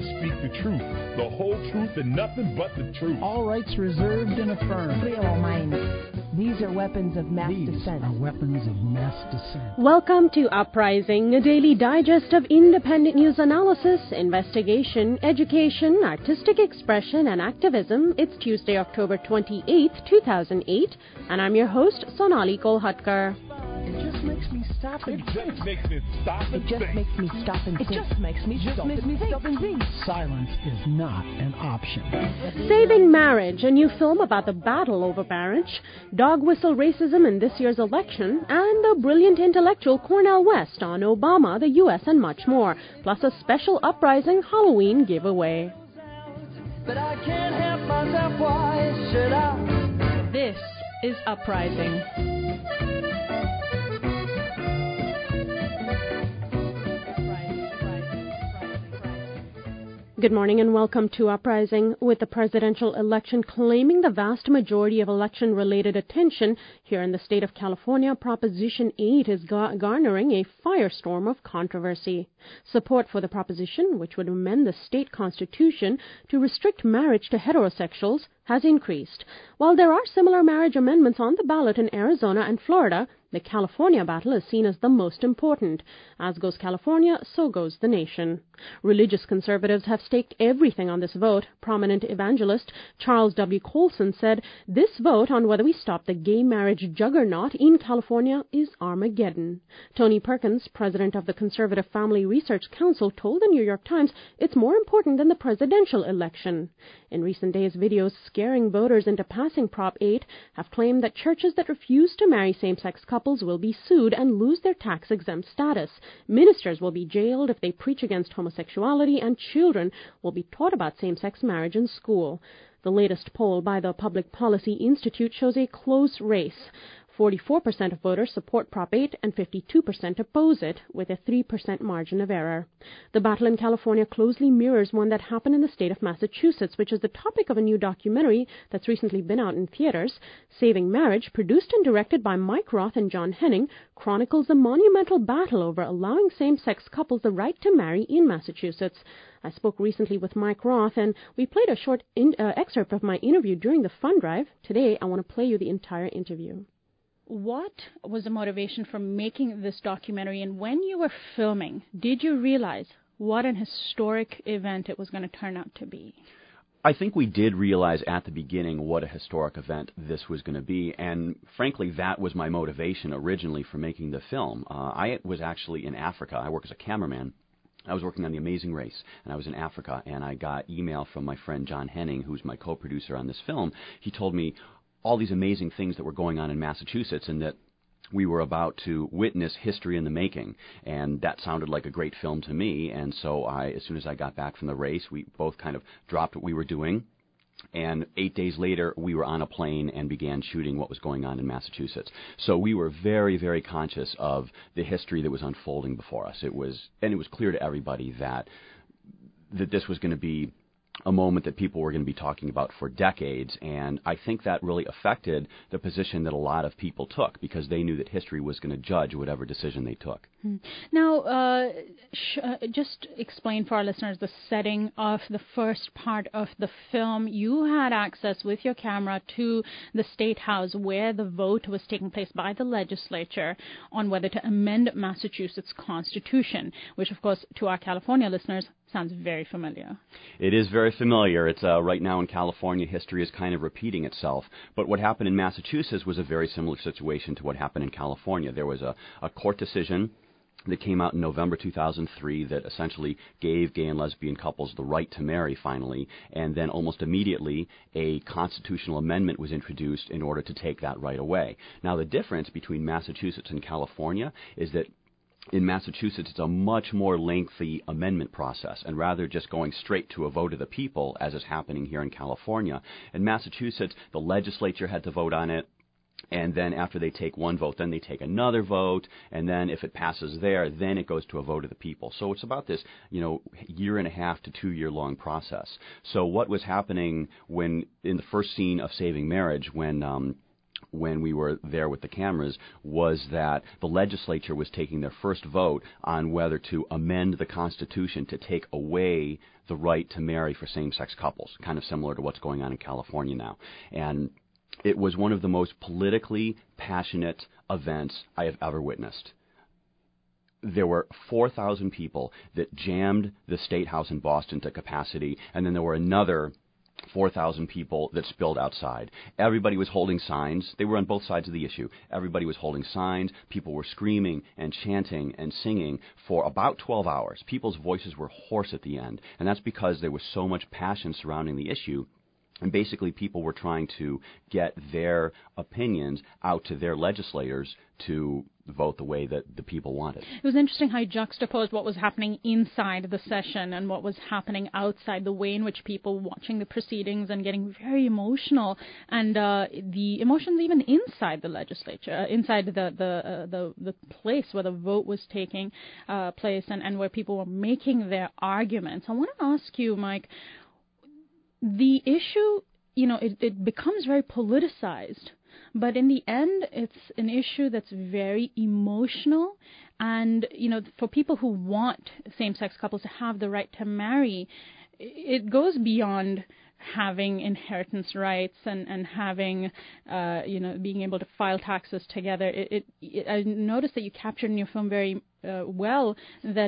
just speak the truth, the whole truth, and nothing but the truth. All rights reserved and affirmed. Free all minds. These are weapons of mass dissent. These are weapons of mass dissent. Welcome to Uprising, a daily digest of independent news analysis, investigation, education, artistic expression, and activism. It's Tuesday, October 28th, 2008, and I'm your host, Sonali Kolhatkar. It just makes me stop and It just makes me stop and It just think. makes me stop and think. It just makes me stop and think. Silence is not an option. Saving Marriage, a new film about the battle over marriage, dog whistle racism in this year's election, and the brilliant intellectual Cornel West on Obama, the U.S., and much more, plus a special Uprising Halloween giveaway. But I can't help myself, why should I? This is Uprising. Good morning and welcome to Uprising. With the presidential election claiming the vast majority of election-related attention here in the state of California, Proposition 8 is garnering a firestorm of controversy. Support for the proposition, which would amend the state constitution to restrict marriage to heterosexuals, has increased. While there are similar marriage amendments on the ballot in Arizona and Florida, the California battle is seen as the most important. As goes California, so goes the nation. Religious conservatives have staked everything on this vote. Prominent evangelist Charles W. Colson said, "This vote on whether we stop the gay marriage juggernaut in California is Armageddon." Tony Perkins, president of the Conservative Family Research Council, told the New York Times it's more important than the presidential election. In recent days, videos scaring voters into passing Prop 8 have claimed that churches that refuse to marry same-sex couples will be sued and lose their tax-exempt status. Ministers will be jailed if they preach against homosexuality, and children will be taught about same-sex marriage in school. The latest poll by the Public Policy Institute shows a close race. 44% of voters support Prop 8 and 52% oppose it, with a 3% margin of error. The battle in California closely mirrors one that happened in the state of Massachusetts, which is the topic of a new documentary that's recently been out in theaters. Saving Marriage, produced and directed by Mike Roth and John Henning, chronicles the monumental battle over allowing same-sex couples the right to marry in Massachusetts. I spoke recently with Mike Roth, and we played a short excerpt of my interview during the fund drive. Today, I want to play you the entire interview. What was the motivation for making this documentary, and when you were filming, did you realize what an historic event it was going to turn out to be? I think we did realize at the beginning what a historic event this was going to be, and frankly, that was my motivation originally for making the film. I was actually in Africa. I work as a cameraman. I was working on The Amazing Race, and I was in Africa, and I got email from my friend John Henning, who's my co-producer on this film. He told me all these amazing things that were going on in Massachusetts and that we were about to witness history in the making. And that sounded like a great film to me. And so as soon as I got back from the race, we both kind of dropped what we were doing. And 8 days later, we were on a plane and began shooting what was going on in Massachusetts. So we were very, very conscious of the history that was unfolding before us. It was clear to everybody that this was going to be a moment that people were going to be talking about for decades, and I think that really affected the position that a lot of people took because they knew that history was going to judge whatever decision they took. Now, just explain for our listeners the setting of the first part of the film. You had access with your camera to the State House where the vote was taking place by the legislature on whether to amend Massachusetts Constitution, which, of course, to our California listeners, sounds very familiar. It is very familiar. It's right now in California, history is kind of repeating itself. But what happened in Massachusetts was a very similar situation to what happened in California. There was a court decision that came out in November 2003 that essentially gave gay and lesbian couples the right to marry finally, and then almost immediately a constitutional amendment was introduced in order to take that right away. Now, the difference between Massachusetts and California is that in Massachusetts, it's a much more lengthy amendment process, and rather just going straight to a vote of the people, as is happening here in California. In Massachusetts, the legislature had to vote on it, and then after they take one vote, then they take another vote, and then if it passes there, then it goes to a vote of the people. So it's about this, year and a half to 2 year long process. So what was happening when, in the first scene of Saving Marriage, when when we were there with the cameras was that the legislature was taking their first vote on whether to amend the Constitution to take away the right to marry for same-sex couples, kind of similar to what's going on in California now. And it was one of the most politically passionate events I have ever witnessed. There were 4,000 people that jammed the State House in Boston to capacity, and then there were another 4,000 people that spilled outside. Everybody was holding signs. They were on both sides of the issue. Everybody was holding signs. People were screaming and chanting and singing for about 12 hours. People's voices were hoarse at the end, and that's because there was so much passion surrounding the issue. And basically, people were trying to get their opinions out to their legislators to vote the way that the people wanted. It was interesting how you juxtaposed what was happening inside the session and what was happening outside, the way in which people were watching the proceedings and getting very emotional, and the emotions even inside the legislature, inside the place where the vote was taking place and where people were making their arguments. I want to ask you, Mike, the issue, it becomes very politicized, but in the end, it's an issue that's very emotional. And, for people who want same-sex couples to have the right to marry, it goes beyond having inheritance rights and having, being able to file taxes together. I noticed that you captured in your film very well that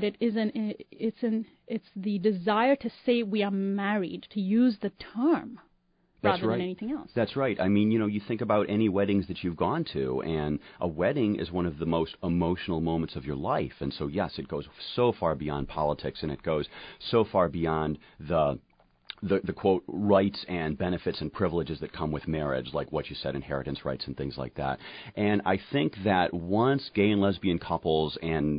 it's the desire to say we are married, to use the term rather than anything else. That's right. I mean, you think about any weddings that you've gone to, and a wedding is one of the most emotional moments of your life. And so, yes, it goes so far beyond politics, and it goes so far beyond the quote, rights and benefits and privileges that come with marriage, like what you said, inheritance rights and things like that. And I think that once gay and lesbian couples and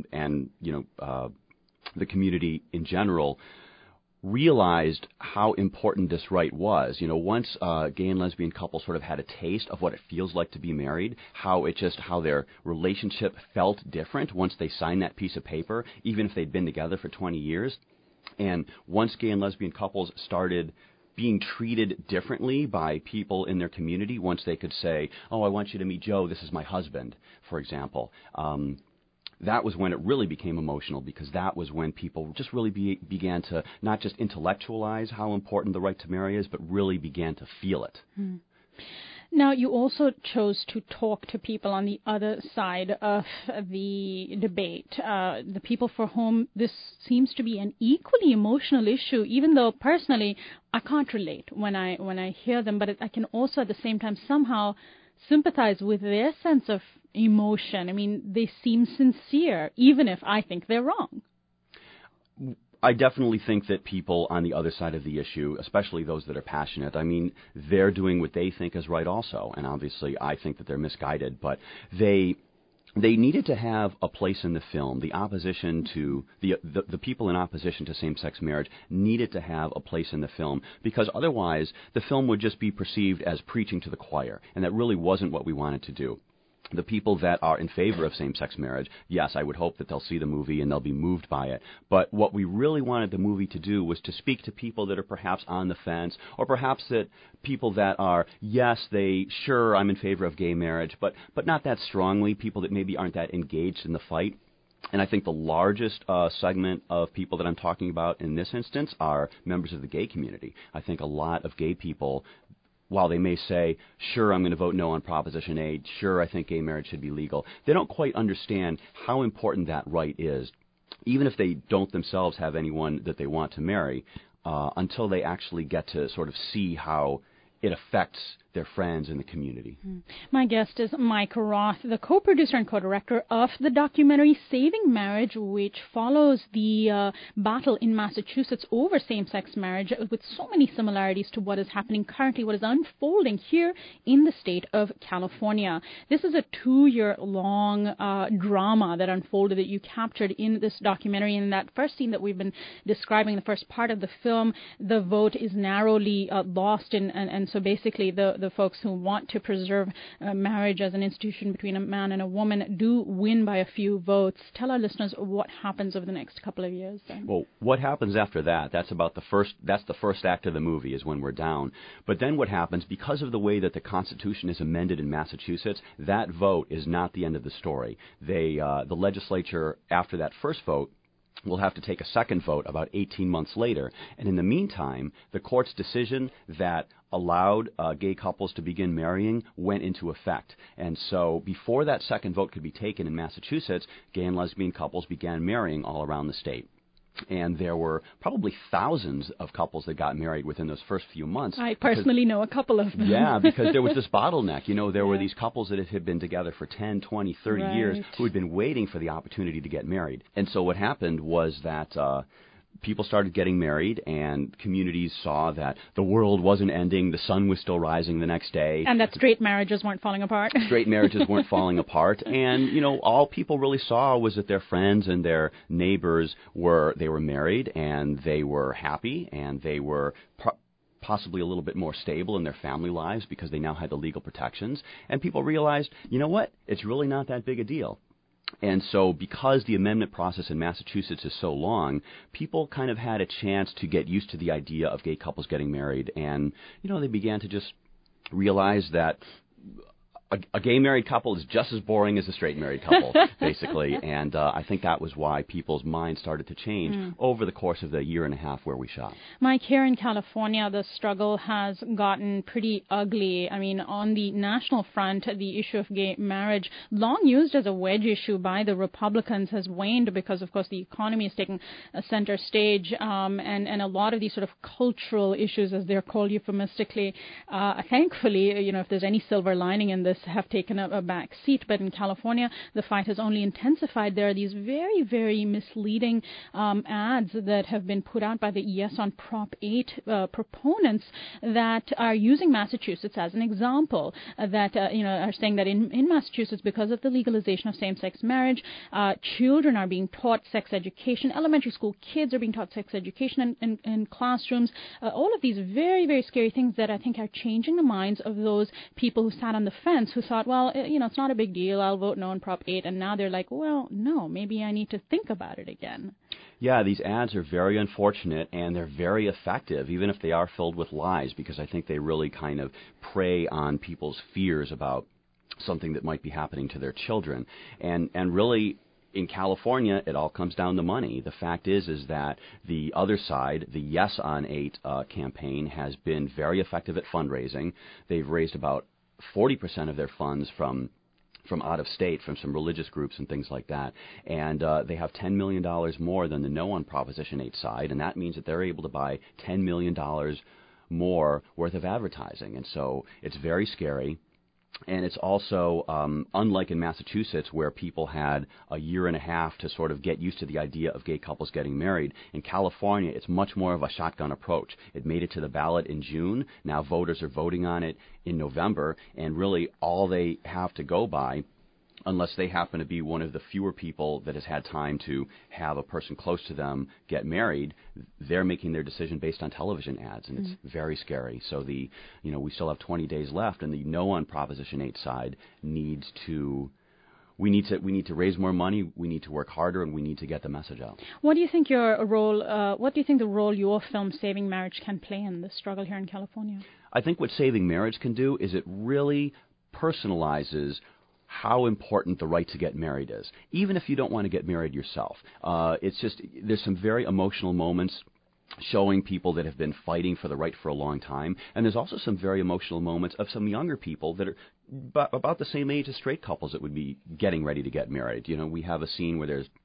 the community in general realized how important this right was, once gay and lesbian couples sort of had a taste of what it feels like to be married, how their relationship felt different once they signed that piece of paper, even if they'd been together for 20 years. And once gay and lesbian couples started being treated differently by people in their community, once they could say, oh, I want you to meet Joe, this is my husband, for example, that was when it really became emotional, because that was when people just really began to not just intellectualize how important the right to marry is, but really began to feel it. Mm. Now, you also chose to talk to people on the other side of the debate, the people for whom this seems to be an equally emotional issue, even though personally I can't relate when I hear them, but I can also at the same time somehow sympathize with their sense of emotion. I mean, they seem sincere, even if I think they're wrong. I definitely think that people on the other side of the issue, especially those that are passionate, I mean, they're doing what they think is right also. And obviously, I think that they're misguided, but they needed to have a place in the film. The opposition to the people in opposition to same-sex marriage needed to have a place in the film, because otherwise the film would just be perceived as preaching to the choir, and that really wasn't what we wanted to do. The people that are in favor of same-sex marriage, yes, I would hope that they'll see the movie and they'll be moved by it. But what we really wanted the movie to do was to speak to people that are perhaps on the fence, or perhaps that people that are, yes, I'm in favor of gay marriage, but not that strongly, people that maybe aren't that engaged in the fight. And I think the largest segment of people that I'm talking about in this instance are members of the gay community. I think a lot of gay people, while they may say, sure, I'm going to vote no on Proposition 8, sure, I think gay marriage should be legal, they don't quite understand how important that right is, even if they don't themselves have anyone that they want to marry, until they actually get to sort of see how it affects their friends in the community. My guest is Mike Roth, the co-producer and co-director of the documentary Saving Marriage, which follows the battle in Massachusetts over same-sex marriage, with so many similarities to what is happening currently, what is unfolding here in the state of California. This is a 2-year-long drama that unfolded, that you captured in this documentary. And in that first scene that we've been describing, the first part of the film, the vote is narrowly lost, and so basically the the folks who want to preserve marriage as an institution between a man and a woman do win by a few votes. Tell our listeners what happens over the next couple of years then. Well, what happens after that? That's the first act of the movie is when we're down. But then what happens, because of the way that the Constitution is amended in Massachusetts, that vote is not the end of the story. The legislature, after that first vote, will have to take a second vote about 18 months later. And in the meantime, the court's decision that allowed gay couples to begin marrying went into effect. And so before that second vote could be taken in Massachusetts, gay and lesbian couples began marrying all around the state. And there were probably thousands of couples that got married within those first few months. I personally know a couple of them. Yeah, because there was this bottleneck. There were these couples that had been together for 10, 20, 30 years who had been waiting for the opportunity to get married. And so what happened was that people started getting married, and communities saw that the world wasn't ending, the sun was still rising the next day. And that straight marriages weren't falling apart. Straight marriages weren't falling apart. And, all people really saw was that their friends and their neighbors were married, and they were happy, and they were possibly a little bit more stable in their family lives because they now had the legal protections. And people realized, you know what, it's really not that big a deal. And so because the amendment process in Massachusetts is so long, people kind of had a chance to get used to the idea of gay couples getting married. And, they began to just realize that a gay married couple is just as boring as a straight married couple, basically. And I think that was why people's minds started to change over the course of the year and a half where we shot. Mike, here in California, the struggle has gotten pretty ugly. I mean, on the national front, the issue of gay marriage, long used as a wedge issue by the Republicans, has waned because, of course, the economy is taking a center stage, and a lot of these sort of cultural issues, as they're called euphemistically, thankfully, if there's any silver lining in this, have taken a back seat. But in California, the fight has only intensified. There are these very, very misleading ads that have been put out by the Yes on Prop 8 proponents that are using Massachusetts as an example, that are saying that in Massachusetts, because of the legalization of same-sex marriage, children are being taught sex education. Elementary school kids are being taught sex education in classrooms. All of these very, very scary things that I think are changing the minds of those people who sat on the fence, who thought, well, it's not a big deal, I'll vote no on Prop 8, and now they're like, well, no, maybe I need to think about it again. Yeah, these ads are very unfortunate, and they're very effective, even if they are filled with lies, because I think they really kind of prey on people's fears about something that might be happening to their children. And really, in California, it all comes down to money. The fact is that the other side, the Yes on 8 campaign, has been very effective at fundraising. They've raised about 40% of their funds from out of state, from some religious groups and things like that. And they have $10 million more than the No on Proposition 8 side, and that means that they're able to buy $10 million more worth of advertising. And so it's very scary. And it's also, unlike in Massachusetts, where people had a year and a half to sort of get used to the idea of gay couples getting married, in California, it's much more of a shotgun approach. It made it to the ballot in June. Now voters are voting on it in November, and really all they have to go by, unless they happen to be one of the fewer people that has had time to have a person close to them get married, they're making their decision based on television ads, and it's very scary. So we still have 20 days left, and the No on Proposition 8 side needs to. We need to raise more money. We need to work harder, and we need to get the message out. What do you think What do you think the role your film Saving Marriage can play in the struggle here in California? I think what Saving Marriage can do is it really personalizes how important the right to get married is, even if you don't want to get married yourself. It's just, there's some very emotional moments showing people that have been fighting for the right for a long time, and there's also some very emotional moments of some younger people that are about the same age as straight couples that would be getting ready to get married. We have a scene where there's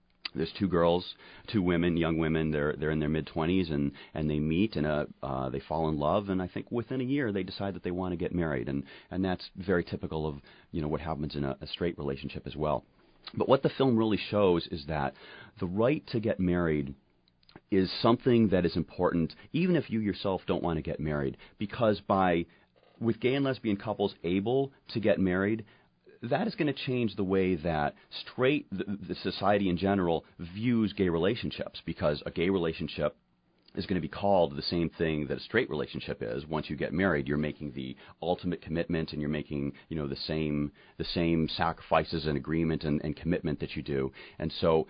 two women, young women. They're in their mid-20s, and they meet, and they fall in love, and I think within a year they decide that they want to get married, and that's very typical of what happens in a straight relationship as well. But what the film really shows is that the right to get married is something that is important, even if you yourself don't want to get married, because with gay and lesbian couples able to get married, that is going to change the way that the society in general views gay relationships, because a gay relationship is going to be called the same thing that a straight relationship is. Once you get married, you're making the ultimate commitment, and you're making, the same sacrifices and agreement and commitment that you do. And so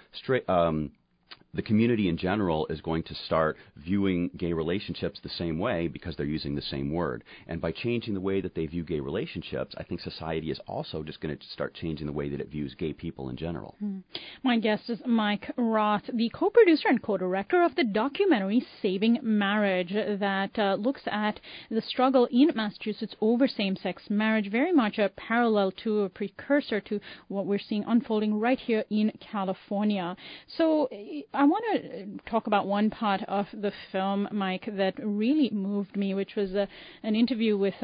the community in general is going to start viewing gay relationships the same way because they're using the same word. And by changing the way that they view gay relationships, I think society is also just going to start changing the way that it views gay people in general. My guest is Mike Roth, the co-producer and co-director of the documentary Saving Marriage that looks at the struggle in Massachusetts over same-sex marriage, very much a parallel to a precursor to what we're seeing unfolding right here in California. So I want to talk about one part of the film, Mike, that really moved me, which was an interview with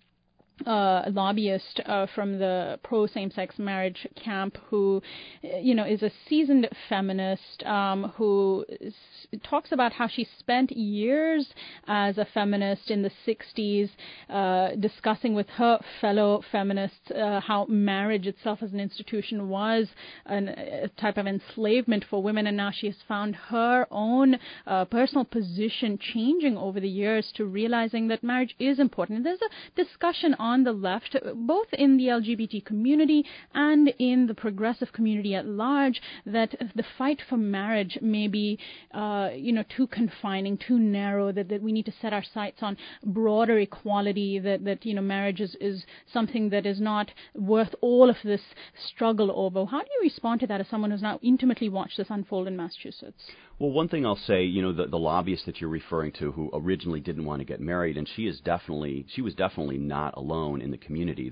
a lobbyist from the pro same-sex marriage camp who, is a seasoned feminist who talks about how she spent years as a feminist in the 60s discussing with her fellow feminists how marriage itself as an institution was a type of enslavement for women, and now she has found her own personal position changing over the years to realizing that marriage is important. And there's a discussion on the left, both in the LGBT community and in the progressive community at large, that the fight for marriage may be, too confining, too narrow, that we need to set our sights on broader equality, that marriage is something that is not worth all of this struggle over. How do you respond to that as someone who's now intimately watched this unfold in Massachusetts? Well, one thing I'll say, the lobbyist that you're referring to, who originally didn't want to get married, and she was definitely not alone in the community.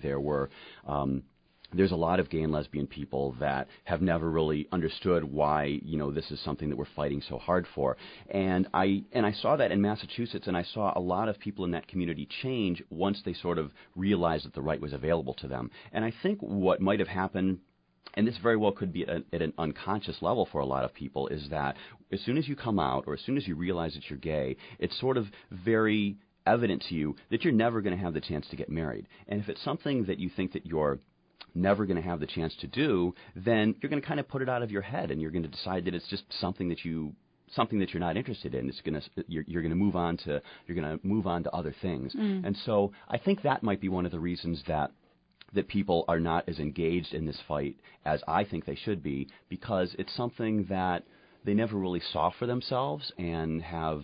There's a lot of gay and lesbian people that have never really understood why, this is something that we're fighting so hard for. And I saw that in Massachusetts, and I saw a lot of people in that community change once they sort of realized that the right was available to them. And I think what might have happened, and this very well could be at an unconscious level for a lot of people, is that as soon as you come out or as soon as you realize that you're gay, it's sort of very evident to you that you're never going to have the chance to get married. And if it's something that you think that you're never going to have the chance to do, then you're going to kind of put it out of your head, and you're going to decide that it's just something that you're not interested in. You're going to move on to other things. And so I think that might be one of the reasons that people are not as engaged in this fight as I think they should be, because it's something that they never really saw for themselves and have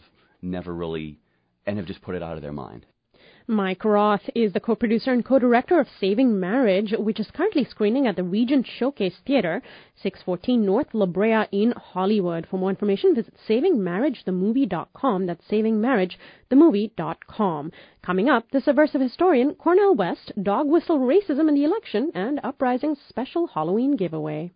just put it out of their mind. Mike Roth is the co-producer and co-director of Saving Marriage, which is currently screening at the Regent Showcase Theatre, 614 North La Brea in Hollywood. For more information, visit savingmarriagethemovie.com. That's savingmarriagethemovie.com. Coming up, the subversive historian Cornel West, dog whistle racism in the election, and Uprising's special Halloween giveaway.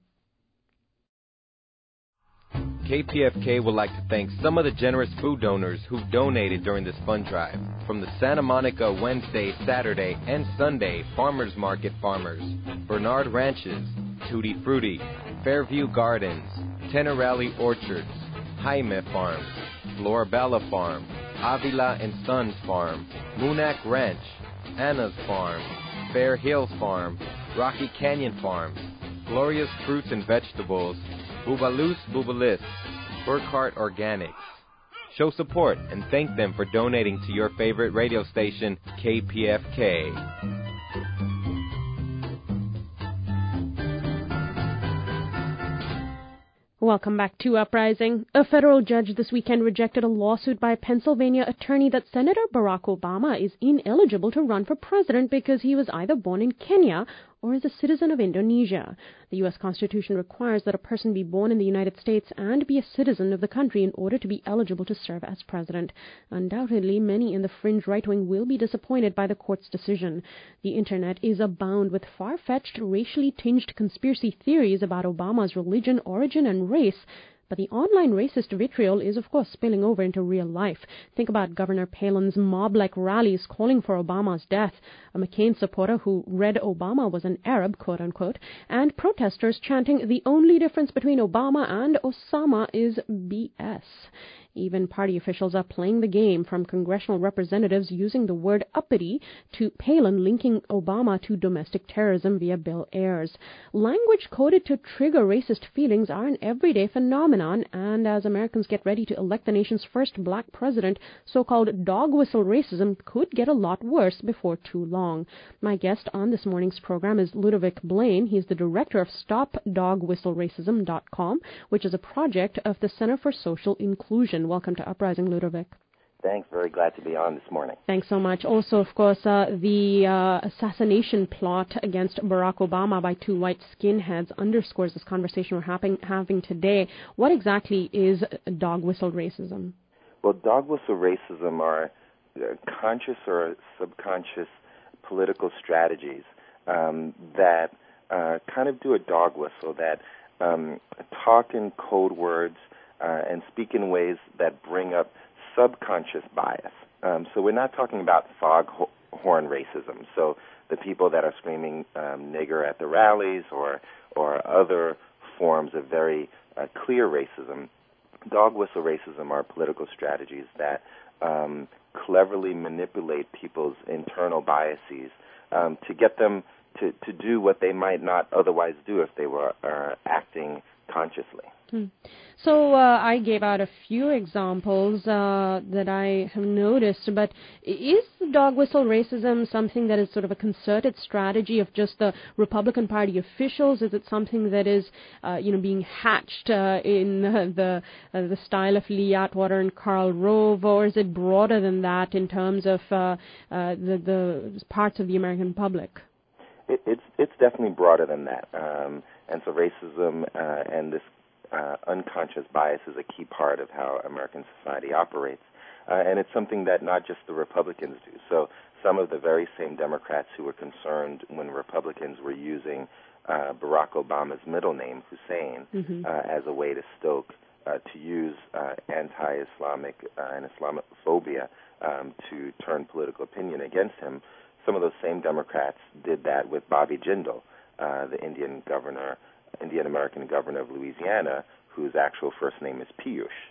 KPFK would like to thank some of the generous food donors who donated during this fund drive. From the Santa Monica Wednesday, Saturday, and Sunday Farmers Market farmers, Bernard Ranches, Tutti Frutti, Fairview Gardens, Tenerelli Orchards, Jaime Farms, Florabella Farm, Avila and Sons Farm, Moonack Ranch, Anna's Farm, Fair Hills Farm, Rocky Canyon Farms, Glorious Fruits and Vegetables, Bubaloos Bubalis, Burkhart Organics. Show support and thank them for donating to your favorite radio station, KPFK. Welcome back to Uprising. A federal judge this weekend rejected a lawsuit by a Pennsylvania attorney that Senator Barack Obama is ineligible to run for president because he was either born in Kenya or is a citizen of Indonesia. The U.S. Constitution requires that a person be born in the United States and be a citizen of the country in order to be eligible to serve as president. Undoubtedly, many in the fringe right wing will be disappointed by the court's decision. The internet is abound with far-fetched, racially tinged conspiracy theories about Obama's religion, origin, and race. But the online racist vitriol is, of course, spilling over into real life. Think about Governor Palin's mob-like rallies calling for Obama's death, a McCain supporter who read Obama was an Arab, quote-unquote, and protesters chanting the only difference between Obama and Osama is BS. Even party officials are playing the game, from congressional representatives using the word uppity to Palin linking Obama to domestic terrorism via Bill Ayers. Language coded to trigger racist feelings are an everyday phenomenon, and as Americans get ready to elect the nation's first black president, so-called dog whistle racism could get a lot worse before too long. My guest on this morning's program is Ludovic Blain. He's the director of StopDogWhistleRacism.com, which is a project of the Center for Social Inclusion. Welcome to Uprising, Ludovic. Thanks. Very glad to be on this morning. Thanks so much. Also, of course, the assassination plot against Barack Obama by two white skinheads underscores this conversation we're having today. What exactly is dog whistle racism? Well, dog whistle racism are conscious or subconscious political strategies that kind of do a dog whistle, that talk in code words and speak in ways that bring up subconscious bias. So we're not talking about foghorn racism, so the people that are screaming nigger at the rallies or other forms of very clear racism. Dog whistle racism are political strategies that cleverly manipulate people's internal biases to get them to do what they might not otherwise do if they were acting consciously. So I gave out a few examples that I have noticed, but is dog whistle racism something that is sort of a concerted strategy of just the Republican Party officials? Is it something that is, being hatched in the style of Lee Atwater and Karl Rove, or is it broader than that in terms of the parts of the American public? It's definitely broader than that, and so racism and this unconscious bias is a key part of how American society operates, and it's something that not just the Republicans do. So some of the very same Democrats who were concerned when Republicans were using Barack Obama's middle name, Hussein, as a way to stoke, to use anti-Islamic and Islamophobia to turn political opinion against him, some of those same Democrats did that with Bobby Jindal, the Indian-American governor of Louisiana, whose actual first name is Piyush.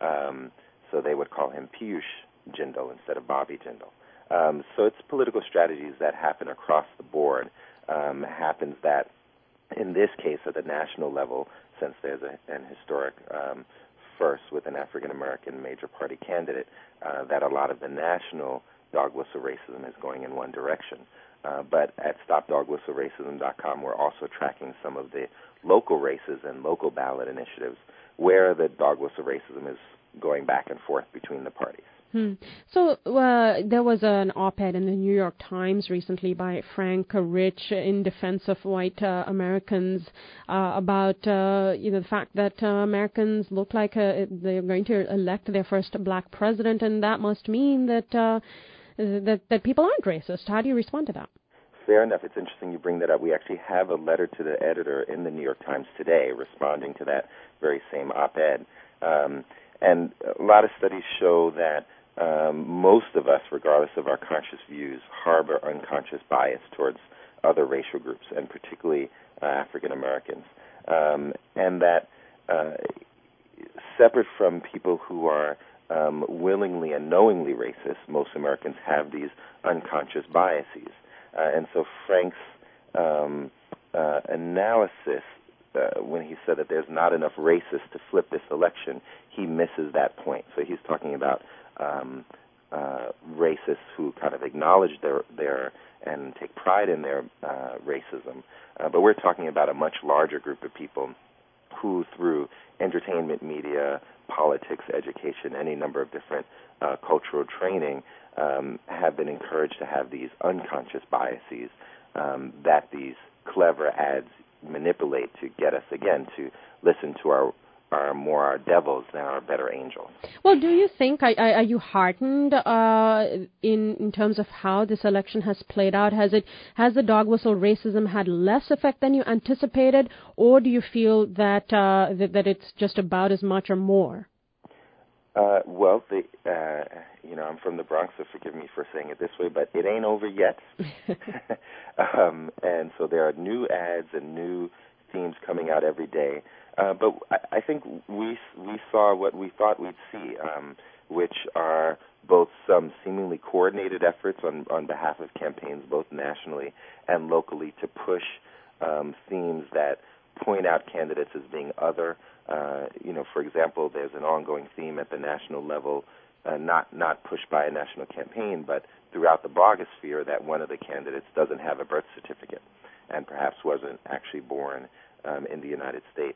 So they would call him Piyush Jindal instead of Bobby Jindal. So it's political strategies that happen across the board. Happens that, in this case, at the national level, since there's an historic first with an African-American major party candidate, that a lot of the national dog whistle racism is going in one direction. But at StopDogWhistleRacism.com, we're also tracking some of the local races and local ballot initiatives where the dog whistle racism is going back and forth between the parties. So there was an op-ed in the New York Times recently by Frank Rich in defense of white Americans about the fact that Americans look like they're going to elect their first black president, and that must mean that that people aren't racist. How do you respond to that? Fair enough. It's interesting you bring that up. We actually have a letter to the editor in the New York Times today responding to that very same op-ed. And a lot of studies show that most of us, regardless of our conscious views, harbor unconscious bias towards other racial groups, and particularly African Americans. And that separate from people who are willingly and knowingly racist, most Americans have these unconscious biases. And so Frank's analysis, when he said that there's not enough racists to flip this election, he misses that point. So he's talking about racists who kind of acknowledge their and take pride in their racism. But we're talking about a much larger group of people who, through entertainment, media, politics, education, any number of different cultural training, have been encouraged to have these unconscious biases that these clever ads manipulate to get us, again, to listen to our devils than our better angels. Well, do you think, are you heartened in terms of how this election has played out? Has the dog whistle racism had less effect than you anticipated, or do you feel that that it's just about as much or more? Well, I'm from the Bronx, so forgive me for saying it this way, but it ain't over yet. And so there are new ads and new themes coming out every day. But I think we saw what we thought we'd see, which are both some seemingly coordinated efforts on behalf of campaigns, both nationally and locally, to push themes that point out candidates as being other. For example, there's an ongoing theme at the national level, not pushed by a national campaign, but throughout the blogosphere, that one of the candidates doesn't have a birth certificate and perhaps wasn't actually born in the United States.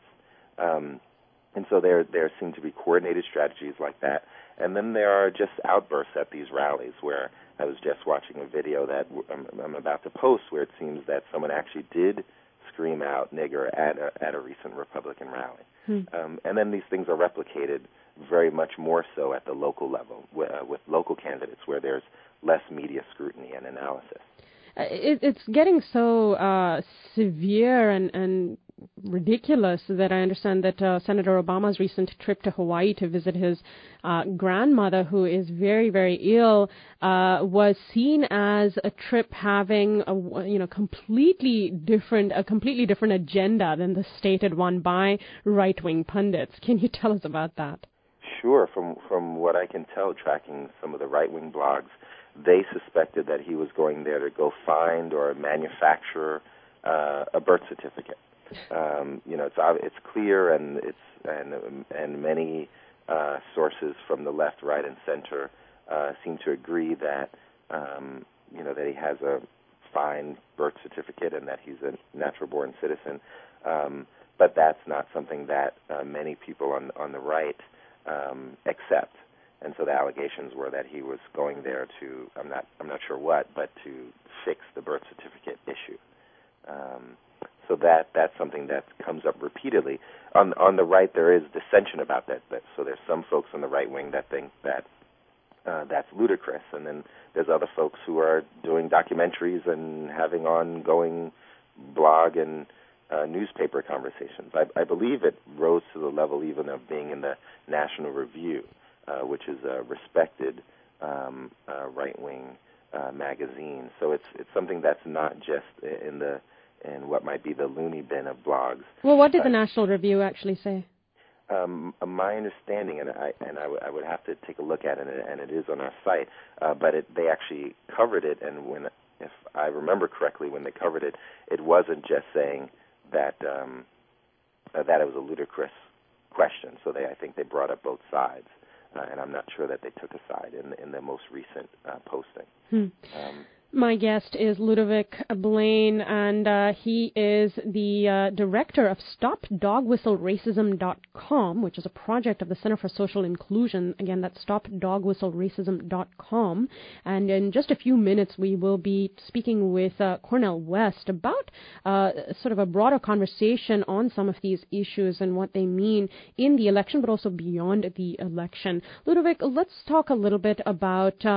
And so there seem to be coordinated strategies like that. And then there are just outbursts at these rallies where I was just watching a video that I'm about to post where it seems that someone actually did scream out nigger at a recent Republican rally. And then these things are replicated very much more so at the local level with local candidates where there's less media scrutiny and analysis. It's getting so severe and ridiculous that I understand that Senator Obama's recent trip to Hawaii to visit his grandmother, who is very, very ill, was seen as a trip having a completely different agenda than the stated one by right-wing pundits. Can you tell us about that? Sure. From what I can tell, tracking some of the right-wing blogs, they suspected that he was going there to go find or manufacture a birth certificate. It's clear, and many sources from the left, right, and center seem to agree that that he has a fine birth certificate and that he's a natural-born citizen. But that's not something that many people on the right accept. And so the allegations were that he was going there to, I'm not sure what, but to fix the birth certificate issue. So that's something that comes up repeatedly. On the right, there is dissension about that. So there's some folks on the right wing that think that that's ludicrous, and then there's other folks who are doing documentaries and having ongoing blog and newspaper conversations. I believe it rose to the level even of being in the National Review, which is a respected right-wing magazine. So it's something that's not just in what might be the loony bin of blogs. Well, what did the National Review actually say? My understanding, and I would have to take a look at it, and it is on our site, but they actually covered it, and if I remember correctly, when they covered it, it wasn't just saying that that it was a ludicrous question. So I think they brought up both sides. And I'm not sure that they took a side in the most recent posting. My guest is Ludovic Blain, and he is the director of StopDogWhistleRacism.com, which is a project of the Center for Social Inclusion. Again, that's StopDogWhistleRacism.com. And in just a few minutes, we will be speaking with Cornel West about sort of a broader conversation on some of these issues and what they mean in the election, but also beyond the election. Ludovic, let's talk a little bit about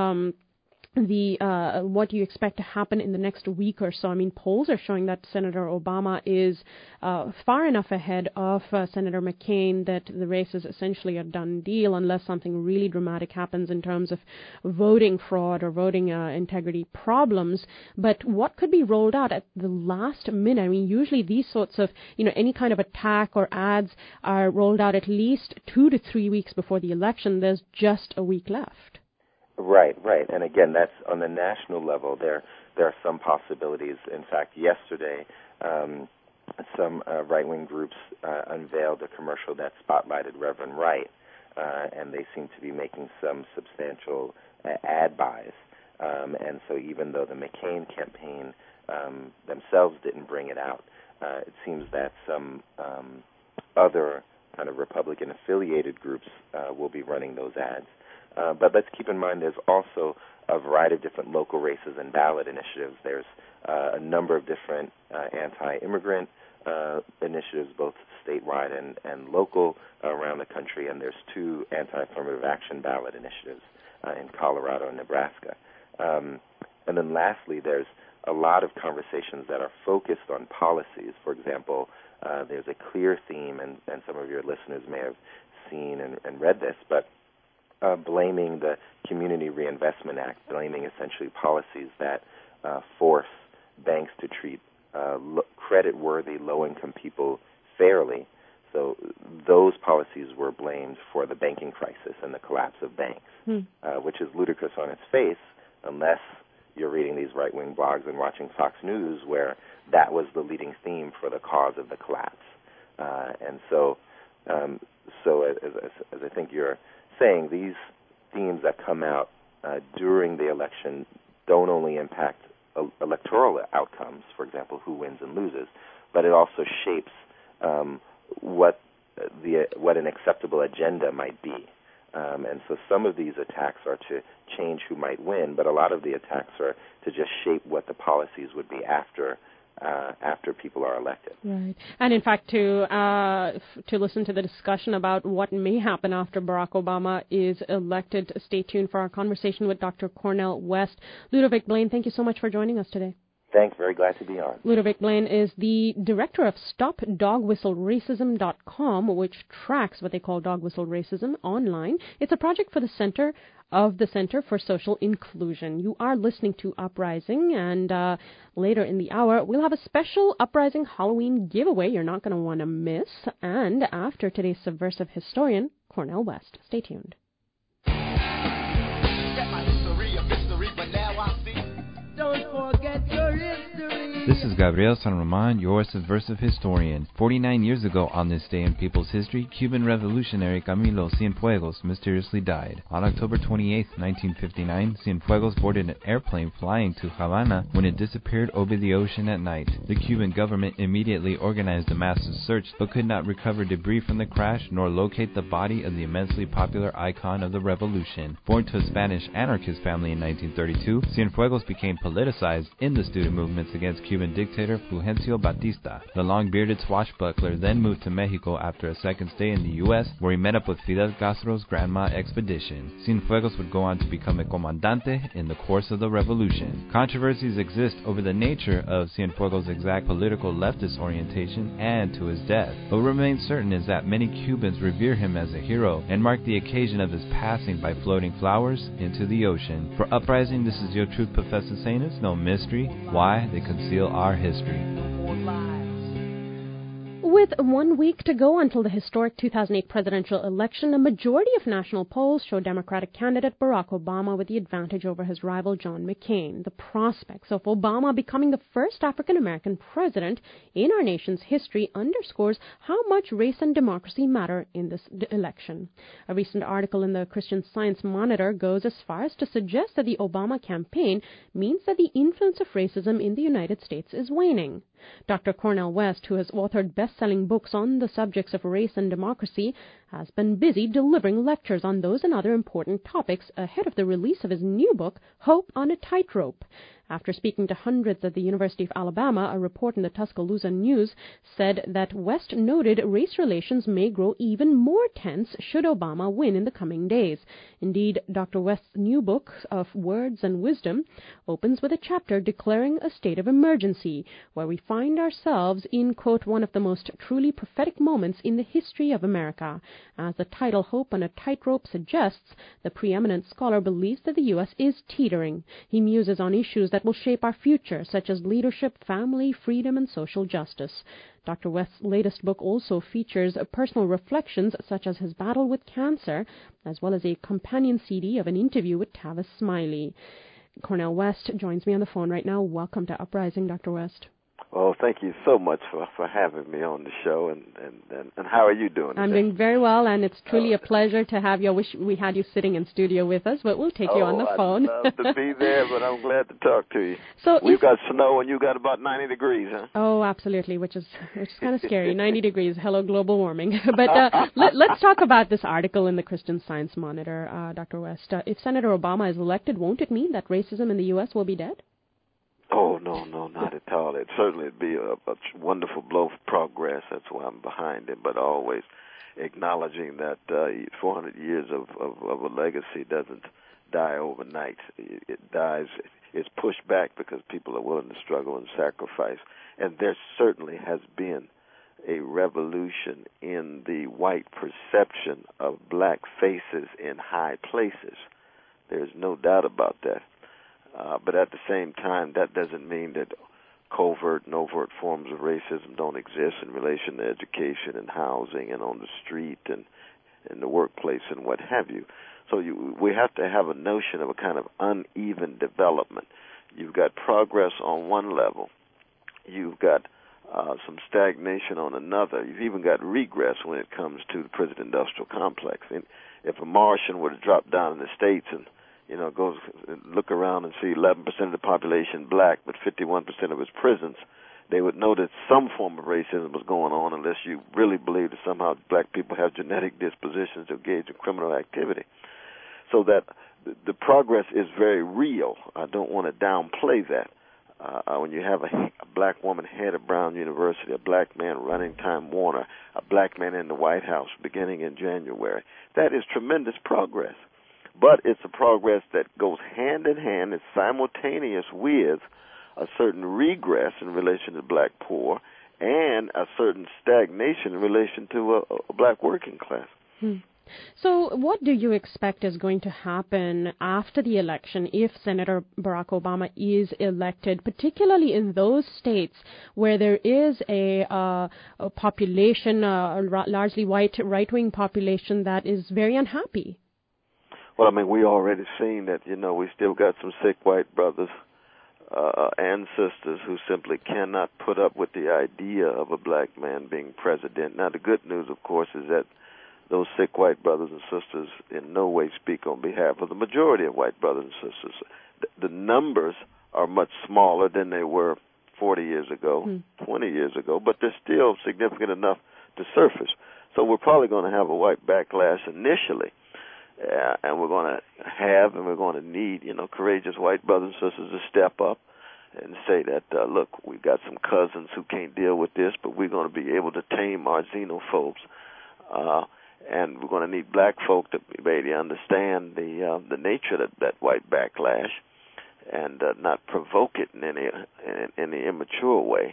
what you expect to happen in the next week or so. I mean, polls are showing that Senator Obama is far enough ahead of Senator McCain that the race is essentially a done deal unless something really dramatic happens in terms of voting fraud or voting integrity problems. But what could be rolled out at the last minute? I mean, usually these sorts of, any kind of attack or ads are rolled out at least 2 to 3 weeks before the election. There's just a week left. Right. And again, that's on the national level. There are some possibilities. In fact, yesterday, some right-wing groups unveiled a commercial that spotlighted Reverend Wright, and they seem to be making some substantial ad buys. And so even though the McCain campaign themselves didn't bring it out, it seems that some other kind of Republican-affiliated groups will be running those ads. But let's keep in mind there's also a variety of different local races and ballot initiatives. There's a number of different anti-immigrant initiatives, both statewide and local around the country, and there's 2 anti-affirmative action ballot initiatives in Colorado and Nebraska. And then lastly, there's a lot of conversations that are focused on policies. For example, there's a clear theme, and some of your listeners may have seen and read this, but blaming the Community Reinvestment Act, blaming essentially policies that force banks to treat credit-worthy low-income people fairly So those policies were blamed for the banking crisis and the collapse of banks, which is ludicrous on its face, unless you're reading these right-wing blogs and watching Fox News, where that was the leading theme for the cause of the collapse. And so as I think you're saying, these themes that come out during the election don't only impact electoral outcomes, for example, who wins and loses, but it also shapes what an acceptable agenda might be. And so some of these attacks are to change who might win, but a lot of the attacks are to just shape what the policies would be after people are elected. Right. And in fact, to listen to the discussion about what may happen after Barack Obama is elected, stay tuned for our conversation with Dr. Cornel West. Ludovic Blain, thank you so much for joining us today. Thanks. Very glad to be on. Ludovic Blain is the director of StopDogWhistleRacism.com, which tracks what they call dog whistle racism online. It's a project for the Center for Social Inclusion. You are listening to Uprising, and later in the hour, we'll have a special Uprising Halloween giveaway you're not going to want to miss. And after today's subversive historian, Cornel West. Stay tuned. Don't forget your history. This is Gabriel San Roman, your subversive historian. 49 years ago on this day in people's history, Cuban revolutionary Camilo Cienfuegos mysteriously died. On October 28, 1959, Cienfuegos boarded an airplane flying to Havana when it disappeared over the ocean at night. The Cuban government immediately organized a massive search, but could not recover debris from the crash nor locate the body of the immensely popular icon of the revolution. Born to a Spanish anarchist family in 1932, Cienfuegos became politicized in the student movements against Cuban dictator Fulgencio Batista. The long-bearded swashbuckler then moved to Mexico after a second stay in the U.S., where he met up with Fidel Castro's Granma expedition. Cienfuegos would go on to become a comandante in the course of the revolution. Controversies exist over the nature of Cienfuegos' exact political leftist orientation and to his death. But what remains certain is that many Cubans revere him as a hero and mark the occasion of his passing by floating flowers into the ocean. For Uprising, this is your truth, Professor Sain. It's no mystery why they conceal our history. With 1 week to go until the historic 2008 presidential election, a majority of national polls show Democratic candidate Barack Obama with the advantage over his rival John McCain. The prospects of Obama becoming the first African-American president in our nation's history underscores how much race and democracy matter in this election. A recent article in the Christian Science Monitor goes as far as to suggest that the Obama campaign means that the influence of racism in the United States is waning. Dr. Cornel West, who has authored best-selling books on the subjects of race and democracy, has been busy delivering lectures on those and other important topics ahead of the release of his new book, Hope on a Tightrope. After speaking to hundreds at the University of Alabama, a report in the Tuscaloosa News said that West noted race relations may grow even more tense should Obama win in the coming days. Indeed, Dr. West's new book of Words and Wisdom opens with a chapter declaring a state of emergency, where we find ourselves in, quote, one of the most truly prophetic moments in the history of America. As the title Hope on a Tightrope suggests, the preeminent scholar believes that the U.S. is teetering. He muses on issues that will shape our future, such as leadership, family, freedom, and social justice. Dr. West's latest book also features personal reflections, such as his battle with cancer, as well as a companion CD of an interview with Tavis Smiley. Cornel West joins me on the phone right now. Welcome to Uprising, Dr. West. Oh, thank you so much for having me on the show, and how are you doing today? I'm doing very well, and it's truly a pleasure to have you. I wish we had you sitting in studio with us, but we'll take you on the phone. I'd love to be there, but I'm glad to talk to you. So we've got snow, and you got about 90 degrees, huh? Oh, absolutely, which is kind of scary. 90 degrees, hello global warming. But let's talk about this article in the Christian Science Monitor, Dr. West. If Senator Obama is elected, won't it mean that racism in the U.S. will be dead? Oh, no, not at all. It certainly would be a wonderful blow for progress. That's why I'm behind it, but always acknowledging that 400 years of a legacy doesn't die overnight. It dies, it's pushed back because people are willing to struggle and sacrifice. And there certainly has been a revolution in the white perception of black faces in high places. There's no doubt about that. But at the same time, that doesn't mean that covert and overt forms of racism don't exist in relation to education and housing and on the street and in the workplace and what have you. So we have to have a notion of a kind of uneven development. You've got progress on one level. You've got some stagnation on another. You've even got regress when it comes to the prison-industrial complex. And if a Martian were to drop down in the States and goes look around and see 11% of the population black, but 51% of its prisons, they would know that some form of racism was going on, unless you really believe that somehow black people have genetic dispositions to engage in criminal activity. So that the progress is very real. I don't want to downplay that. When you have a black woman head of Brown University, a black man running Time Warner, a black man in the White House beginning in January, that is tremendous progress. But it's a progress that goes hand in hand, it's simultaneous with a certain regress in relation to the black poor and a certain stagnation in relation to a black working class. So what do you expect is going to happen after the election if Senator Barack Obama is elected, particularly in those states where there is a population, largely white, right-wing population that is very unhappy? Well, I mean, we already seen that, we still got some sick white brothers and sisters who simply cannot put up with the idea of a black man being president. Now, the good news, of course, is that those sick white brothers and sisters in no way speak on behalf of the majority of white brothers and sisters. The numbers are much smaller than they were 40 years ago, 20 years ago, but they're still significant enough to surface. So we're probably going to have a white backlash initially. And we're going to need, courageous white brothers and sisters to step up and say that, look, we've got some cousins who can't deal with this, but we're going to be able to tame our xenophobes. And we're going to need black folk to maybe understand the nature of that white backlash and not provoke it in any immature way.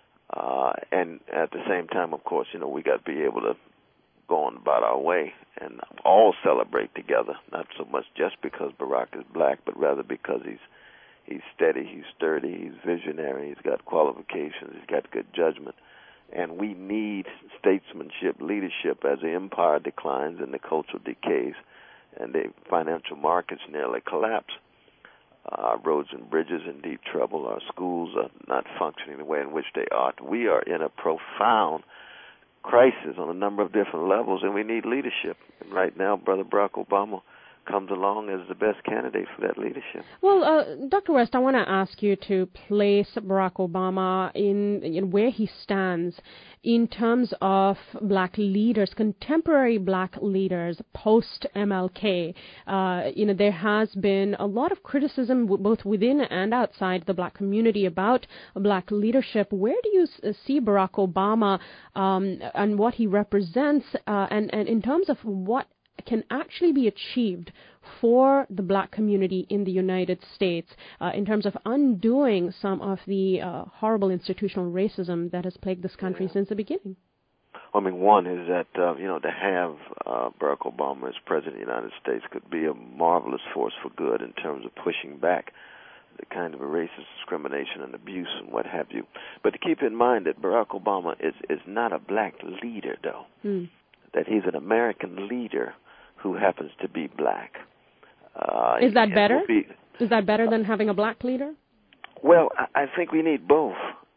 And at the same time, of course, we got to be able to go on about our way and all celebrate together, not so much just because Barack is black, but rather because he's steady, he's sturdy, he's visionary, he's got qualifications, he's got good judgment. And we need statesmanship, leadership as the empire declines and the culture decays and the financial markets nearly collapse. Our roads and bridges in deep trouble. Our schools are not functioning the way in which they ought. We are in a profound crisis on a number of different levels, and we need leadership. And right now, Brother Barack Obama comes along as the best candidate for that leadership. Well, Dr. West, I want to ask you to place Barack Obama in where he stands in terms of black leaders, contemporary black leaders post-MLK. There has been a lot of criticism both within and outside the black community about black leadership. Where do you see Barack Obama and what he represents, and in terms of what can actually be achieved for the black community in the United States in terms of undoing some of the horrible institutional racism that has plagued this country since the beginning? I mean, one is that, to have Barack Obama as President of the United States could be a marvelous force for good in terms of pushing back the kind of racist discrimination and abuse and what have you. But to keep in mind that Barack Obama is not a black leader, though, that he's an American leader who happens to be black. Is that better? Is that better than having a black leader? Well, I think we need both.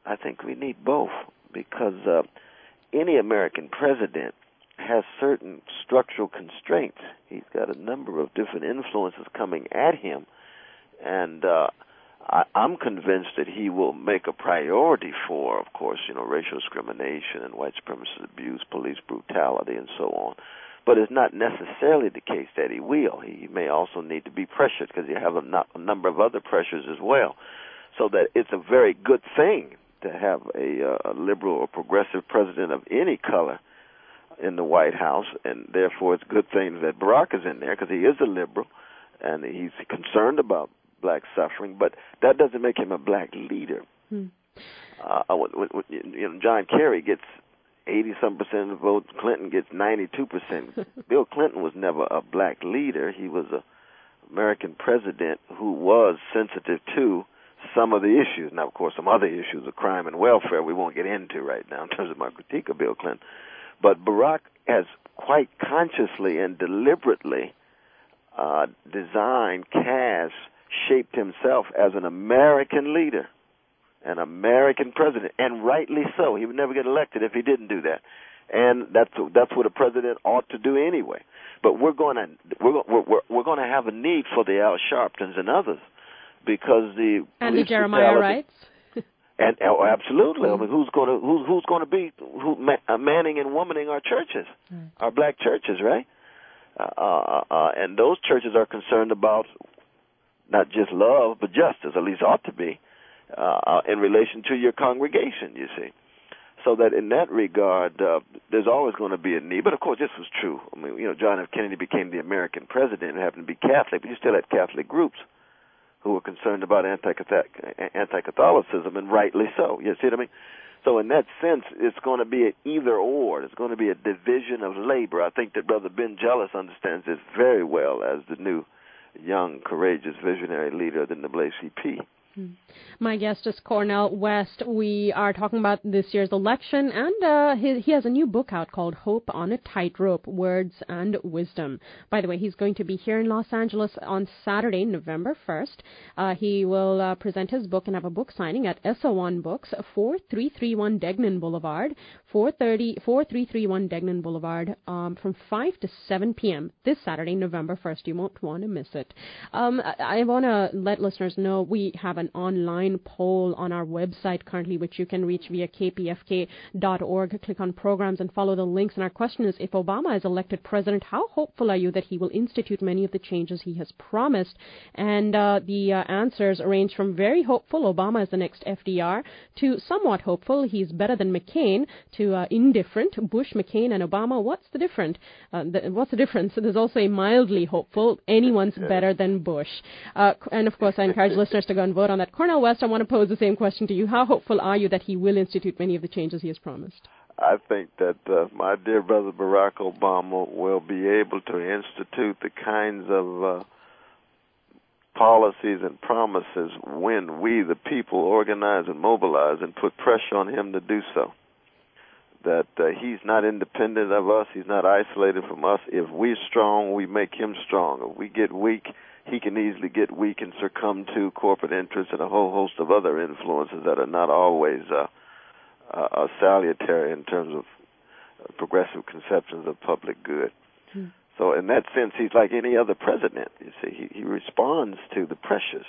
Because any American president has certain structural constraints. He's got a number of different influences coming at him, and I'm convinced that he will make a priority for, of course, racial discrimination and white supremacist abuse, police brutality, and so on. But it's not necessarily the case that he will. He may also need to be pressured because you have a number of other pressures as well. So that it's a very good thing to have a liberal or progressive president of any color in the White House, and therefore it's a good thing that Barack is in there because he is a liberal and he's concerned about black suffering, but that doesn't make him a black leader. John Kerry gets 80-some% of the vote. Clinton gets 92%. Bill Clinton was never a black leader. He was an American president who was sensitive to some of the issues. Now, of course, some other issues of crime and welfare we won't get into right now in terms of my critique of Bill Clinton. But Barack has quite consciously and deliberately designed, cast, shaped himself as an American leader, an American president, and rightly so. He would never get elected if he didn't do that. And that's what a president ought to do anyway. But we're going to have a need for the Al Sharptons and others, because the Jeremiah Wrights. And absolutely. I mean, who's going to be manning and womaning our churches, our black churches, right? And those churches are concerned about not just love, but justice, at least ought to be, in relation to your congregation, you see. So that in that regard, there's always going to be a need. But, of course, this was true. I mean, John F. Kennedy became the American president and happened to be Catholic, but you still had Catholic groups who were concerned about anti-Catholicism, and rightly so. You see what I mean? So in that sense, it's going to be an either-or. It's going to be a division of labor. I think that Brother Ben Jealous understands this very well as the new, young, courageous, visionary leader of the NAACP. My guest is Cornel West. We are talking about this year's election, and he has a new book out called Hope on a Tightrope, Words and Wisdom. By the way, he's going to be here in Los Angeles on Saturday, November 1st. He will present his book and have a book signing at SO1 Books, 4331 Degnan Boulevard, 4331 Degnan Boulevard, from 5 to 7 p.m. this Saturday, November 1st. You won't want to miss it. I want to let listeners know we have an online poll on our website currently, which you can reach via kpfk.org. Click on programs and follow the links. And our question is, if Obama is elected president, how hopeful are you that he will institute many of the changes he has promised? And the answers range from very hopeful, Obama is the next FDR, to somewhat hopeful, he's better than McCain, to indifferent, Bush, McCain, and Obama. What's the difference? There's also a mildly hopeful, anyone's better than Bush. And of course, I encourage listeners to go and vote on that. Cornel West, I want to pose the same question to you. How hopeful are you that he will institute many of the changes he has promised? I think that my dear brother Barack Obama will be able to institute the kinds of policies and promises when we, the people, organize and mobilize and put pressure on him to do so. That he's not independent of us. He's not isolated from us. If we're strong, we make him strong. If we get weak, he can easily get weak and succumb to corporate interests and a whole host of other influences that are not always salutary in terms of progressive conceptions of public good. So in that sense, he's like any other president. You see, he responds to the pressures.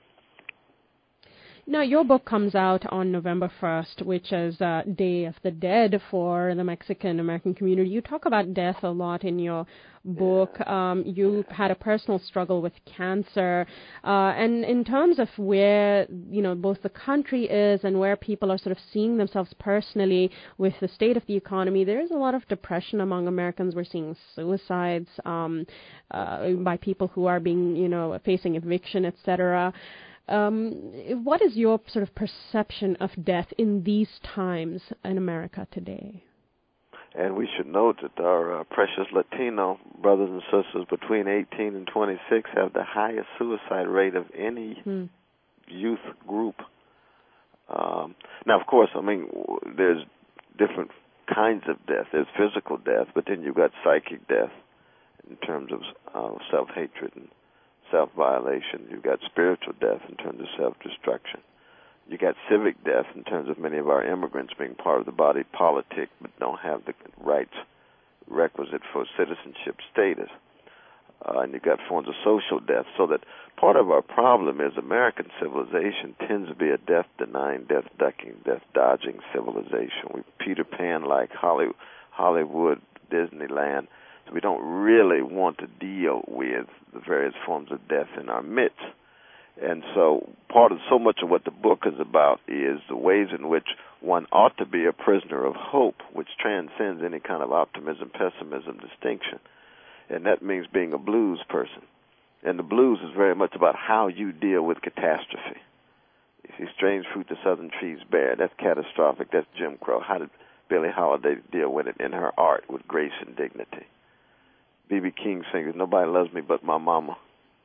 Now, your book comes out on November 1st, which is Day of the Dead for the Mexican-American community. You talk about death a lot in your book. You had a personal struggle with cancer. And in terms of where, both the country is and where people are sort of seeing themselves personally with the state of the economy, there is a lot of depression among Americans. We're seeing suicides by people who are being, facing eviction, etc. What is your sort of perception of death in these times in America today? And we should note that our precious Latino brothers and sisters between 18 and 26 have the highest suicide rate of any youth group. Now, of course, there's different kinds of death. There's physical death, but then you've got psychic death in terms of self-hatred and self-violation. You've got spiritual death in terms of self-destruction. You got civic death in terms of many of our immigrants being part of the body politic but don't have the rights requisite for citizenship status. And you got forms of social death. So that part of our problem is American civilization tends to be a death-denying, death-ducking, death-dodging civilization. We Peter Pan-like Hollywood, Disneyland. So we don't really want to deal with the various forms of death in our midst. And so so much of what the book is about is the ways in which one ought to be a prisoner of hope, which transcends any kind of optimism, pessimism, distinction. And that means being a blues person. And the blues is very much about how you deal with catastrophe. You see, strange fruit the southern trees bear. That's catastrophic. That's Jim Crow. How did Billie Holiday deal with it in her art with grace and dignity? B.B. King sings, "Nobody loves me but my mama."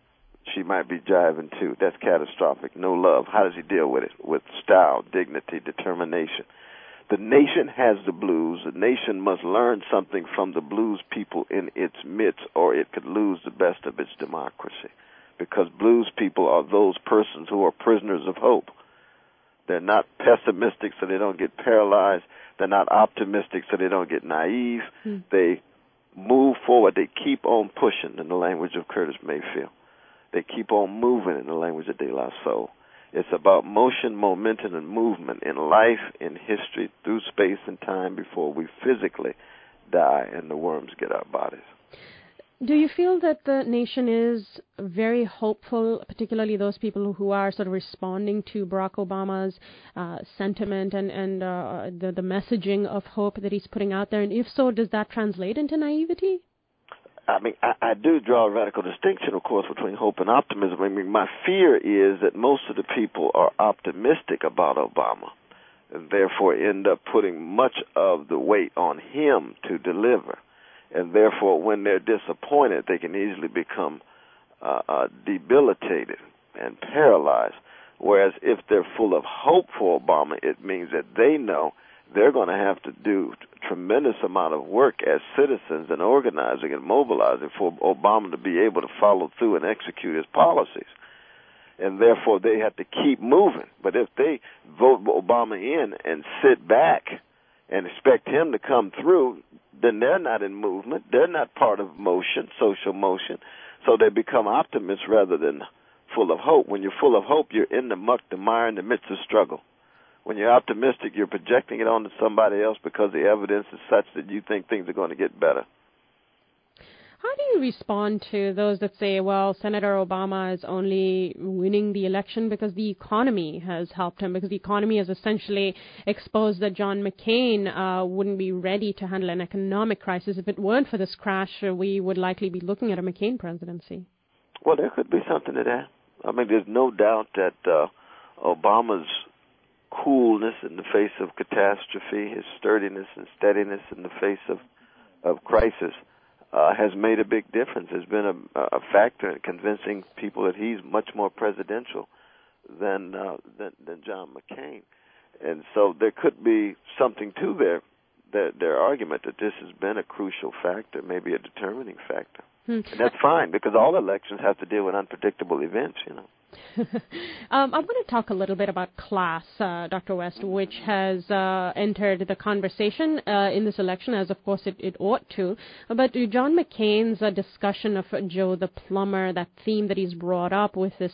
she might be jiving too. That's catastrophic. No love. How does he deal with it? With style, dignity, determination. The nation has the blues. The nation must learn something from the blues people in its midst, or it could lose the best of its democracy. Because blues people are those persons who are prisoners of hope. They're not pessimistic so they don't get paralyzed. They're not optimistic so they don't get naive. They move forward. They keep on pushing, in the language of Curtis Mayfield. They keep on moving, in the language of De La Soul. It's about motion, momentum, and movement in life, in history, through space and time before we physically die and the worms get our bodies. Do you feel that the nation is very hopeful, particularly those people who are sort of responding to Barack Obama's sentiment and the messaging of hope that he's putting out there? And if so, does that translate into naivety? I mean, I do draw a radical distinction, of course, between hope and optimism. I mean, my fear is that most of the people are optimistic about Obama and therefore end up putting much of the weight on him to deliver. And therefore, when they're disappointed, they can easily become debilitated and paralyzed. Whereas if they're full of hope for Obama, it means that they know they're going to have to do a tremendous amount of work as citizens and organizing and mobilizing for Obama to be able to follow through and execute his policies. And therefore, they have to keep moving. But if they vote Obama in and sit back and expect him to come through, then they're not in movement. They're not part of motion, social motion. So they become optimists rather than full of hope. When you're full of hope, you're in the muck, the mire, in the midst of struggle. When you're optimistic, you're projecting it onto somebody else because the evidence is such that you think things are going to get better. How do you respond to those that say, well, Senator Obama is only winning the election because the economy has helped him, because the economy has essentially exposed that John McCain wouldn't be ready to handle an economic crisis. If it weren't for this crash, we would likely be looking at a McCain presidency. Well, there could be something to that. I mean, there's no doubt that Obama's coolness in the face of catastrophe, his sturdiness and steadiness in the face of crisis, has made a big difference. Has been a factor in convincing people that he's much more presidential than John McCain. And so there could be something to their argument that this has been a crucial factor, maybe a determining factor. And that's fine, because all elections have to deal with unpredictable events, you know. I want to talk a little bit about class, Dr. West, which has entered the conversation in this election, as of course it ought to. But John McCain's discussion of Joe the plumber, that theme that he's brought up with this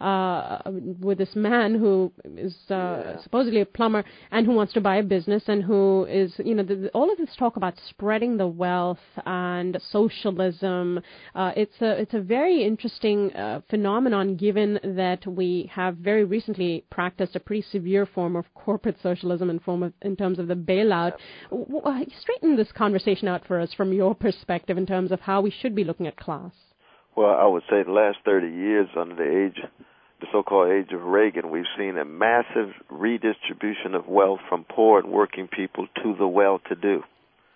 man who is supposedly a plumber and who wants to buy a business and who is, all of this talk about spreading the wealth and socialism. It's a very interesting phenomenon, given that we have very recently practiced a pretty severe form of corporate socialism in terms of the bailout. Straighten this conversation out for us from your perspective in terms of how we should be looking at class. Well, I would say the last 30 years under the so-called age of Reagan, we've seen a massive redistribution of wealth from poor and working people to the well-to-do.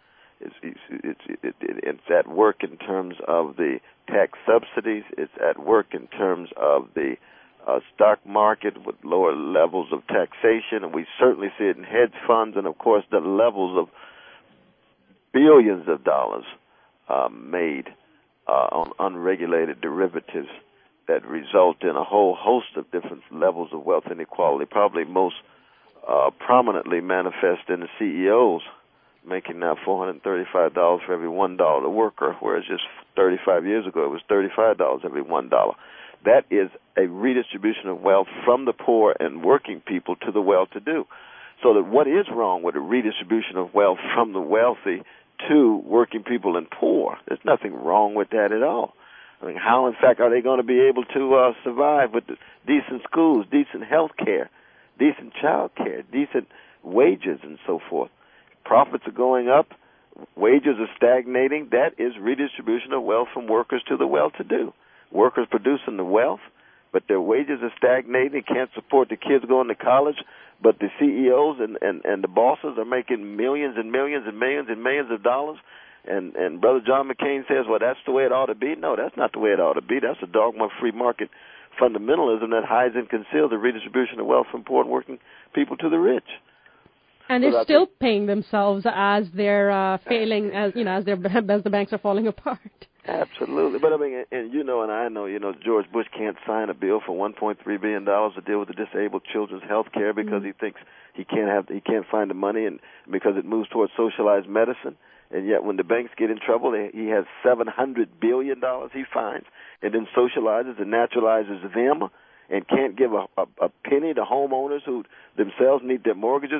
It's at work in terms of the tax subsidies. It's at work in terms of the stock market with lower levels of taxation, and we certainly see it in hedge funds, and of course the levels of billions of dollars made on unregulated derivatives that result in a whole host of different levels of wealth inequality, probably most prominently manifest in the CEOs, making now $435 for every $1 a worker, whereas just 35 years ago it was $35 every $1. That is a redistribution of wealth from the poor and working people to the well-to-do. So that what is wrong with a redistribution of wealth from the wealthy to working people and poor? There's nothing wrong with that at all. I mean, how, in fact, are they going to be able to survive with decent schools, decent health care, decent child care, decent wages, and so forth? Profits are going up, wages are stagnating. That is redistribution of wealth from workers to the well-to-do. Workers producing the wealth, but their wages are stagnating, can't support the kids going to college, but the CEOs and the bosses are making millions and millions and millions and millions of dollars, And Brother John McCain says, well, that's the way it ought to be. No, that's not the way it ought to be. That's a dogma of free market fundamentalism that hides and conceals the redistribution of wealth from poor and working people to the rich. And they're still paying themselves as they're failing, as the banks are falling apart. Absolutely, but I mean, and I know, George Bush can't sign a bill for $1.3 billion to deal with the disabled children's health care because he thinks he can't find the money, and because it moves towards socialized medicine. And yet, when the banks get in trouble, he has $700 billion he finds, and then socializes and naturalizes them, and can't give a penny to homeowners who themselves need their mortgages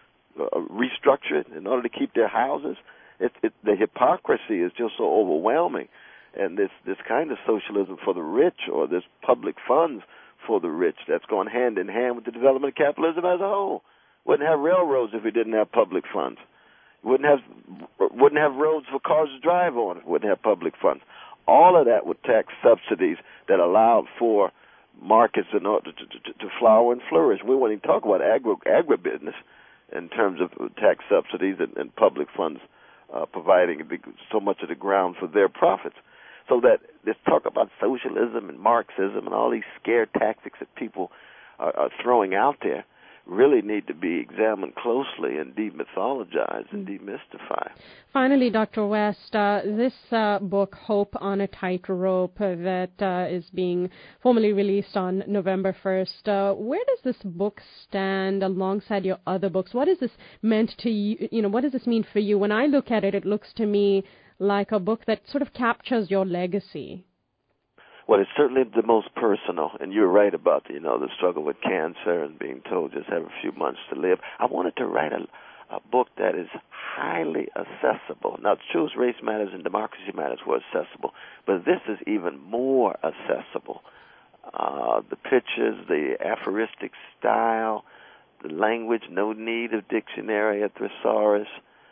restructured in order to keep their houses. The hypocrisy is just so overwhelming, and this kind of socialism for the rich, or this public funds for the rich, that's going hand in hand with the development of capitalism as a whole. Wouldn't have railroads if we didn't have public funds. Wouldn't have roads for cars to drive on if we wouldn't have public funds. All of that would tax subsidies that allowed for markets in order to flower and flourish. We won't even talk about agribusiness in terms of tax subsidies and public funds providing so much of the ground for their profits. So that this talk about socialism and Marxism and all these scare tactics that people are throwing out there really need to be examined closely and demythologized and demystified. Finally, Dr. West, this book, Hope on a Tightrope, that is being formally released on November 1st, where does this book stand alongside your other books? What is this meant to you? What does this mean for you? When I look at it, it looks to me like a book that sort of captures your legacy. Well, it's certainly the most personal, and you're right about the struggle with cancer and being told just have a few months to live. I wanted to write a book that is highly accessible. Now, Truth, Race Matters, and Democracy Matters were accessible, but this is even more accessible. The pictures, the aphoristic style, the language, no need of dictionary, a thesaurus,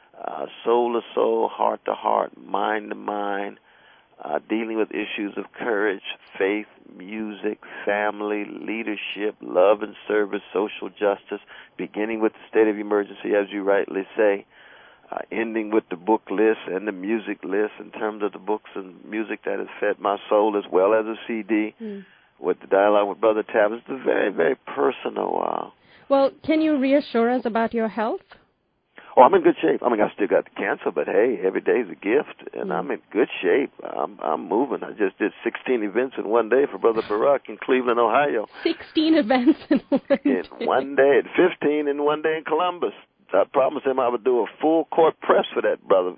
soul to soul, heart to heart, mind to mind, dealing with issues of courage, faith, music, family, leadership, love and service, social justice, beginning with the state of emergency, as you rightly say, ending with the book list and the music list in terms of the books and music that has fed my soul, as well as a CD with the dialogue with Brother Tavis. It's very, very personal. Well, can you reassure us about your health? Oh, I'm in good shape. I mean, I still got the cancer, but hey, every day is a gift, and I'm in good shape. I'm moving. I just did 16 events in one day for Brother Barack in Cleveland, Ohio. 16 events in one day. 15 in one day in Columbus. I promised him I would do a full court press for that brother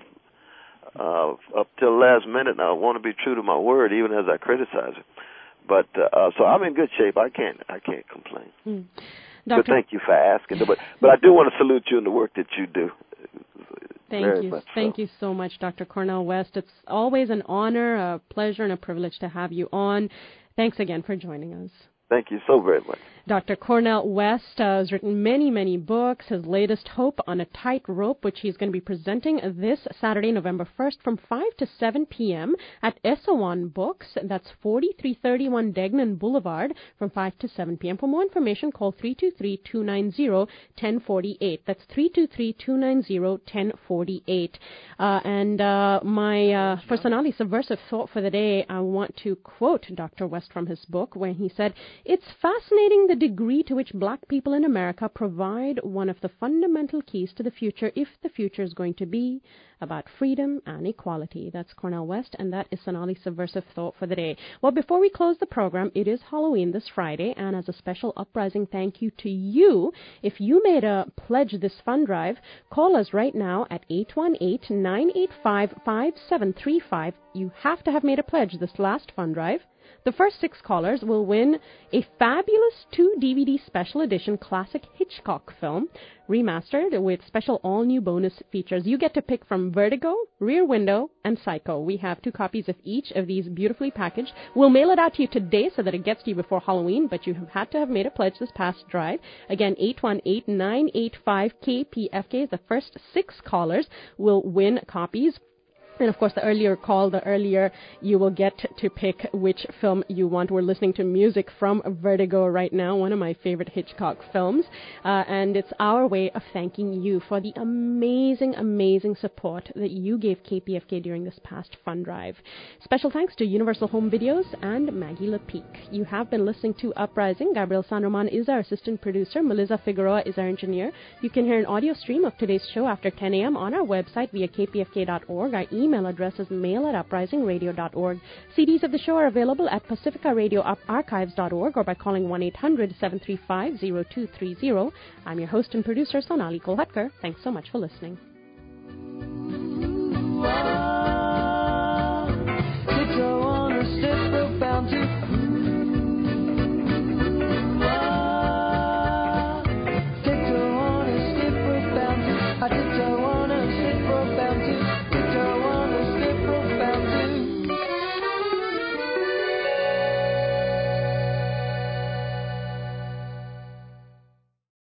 up till last minute, and I want to be true to my word, even as I criticize him. But so I'm in good shape. I can't complain. But thank you for asking. But I do want to salute you in the work that you do. Thank you so much, Dr. Cornel West. It's always an honor, a pleasure, and a privilege to have you on. Thanks again for joining us. Thank you so very much. Dr. Cornel West has written many, many books. His latest, Hope on a Tightrope, which he's going to be presenting this Saturday, November 1st from 5 to 7 p.m. at Esalen Books. That's 4331 Degnan Boulevard from 5 to 7 p.m. For more information, call 323-290-1048. That's 323-290-1048. For Sonali's subversive thought for the day, I want to quote Dr. West from his book when he said, "It's fascinating the degree to which black people in America provide one of the fundamental keys to the future, if the future is going to be about freedom and equality." That's Cornel West, and that is Sonali's subversive thought for the day. Well, before we close the program, it is Halloween this Friday, and as a special uprising thank you to you, if you made a pledge this fund drive, call us right now at 818-985-5735. You have to have made a pledge this last fund drive. The first 6 callers will win a fabulous 2-DVD special edition classic Hitchcock film, remastered with special all-new bonus features. You get to pick from Vertigo, Rear Window, and Psycho. We have 2 copies of each of these beautifully packaged. We'll mail it out to you today so that it gets to you before Halloween, but you have had to have made a pledge this past drive. Again, 818-985-KPFK. The first 6 callers will win copies And of course, the earlier call, the earlier you will get to pick which film you want. We're listening to music from Vertigo right now, one of my favorite Hitchcock films. And it's our way of thanking you for the amazing, amazing support that you gave KPFK during this past fund drive. Special thanks to Universal Home Videos and Maggie Lepeque. You have been listening to Uprising. Gabriel Sanroman is our assistant producer. Melissa Figueroa is our engineer. You can hear an audio stream of today's show after 10 a.m. on our website via kpfk.org. Our email address is mail@uprisingradio.org. CDs of the show are available at pacificaradioarchives.org or by calling 1-800-735-0230. I'm your host and producer, Sonali Kolhatkar. Thanks so much for listening.